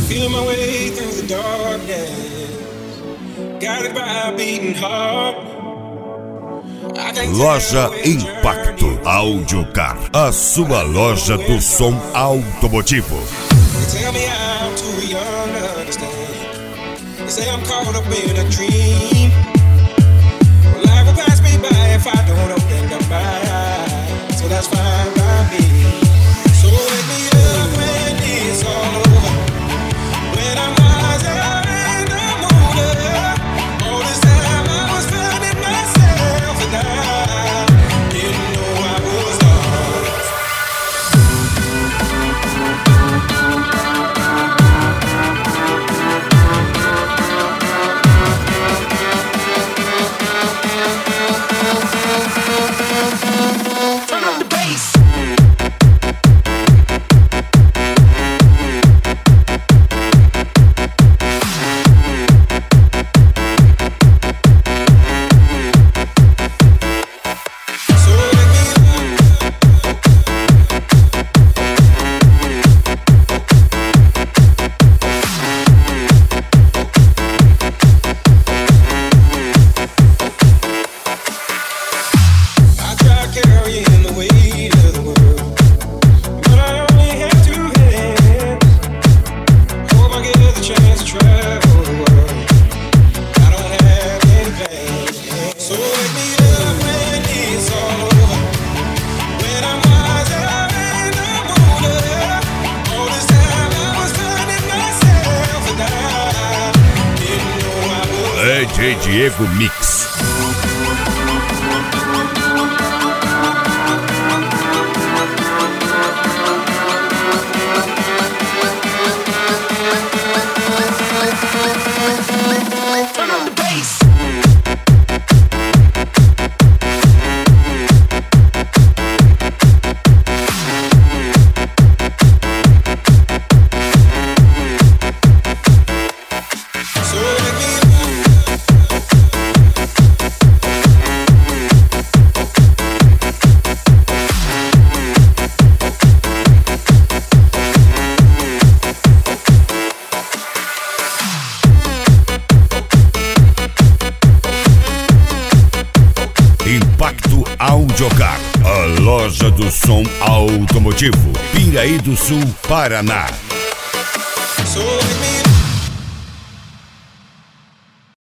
Feeling my way through the darkness, guided by a beating heart. Loja Impacto Audiocar, a sua loja do som automotivo. They tell me I'm too young to understand. They say I'm caught up in a dream. Well, life will pass me by if I don't open up my eyes. So that's fine by me. So wake me up when it's all over, when I'm wiser and I'm older. All this time I was finding myself and I didn't know I was lost. Turn up the bass. DJ Diego Mix. Turn on the bass. Impacto Audiocar, a loja do som automotivo, Piraí do Sul, Paraná. So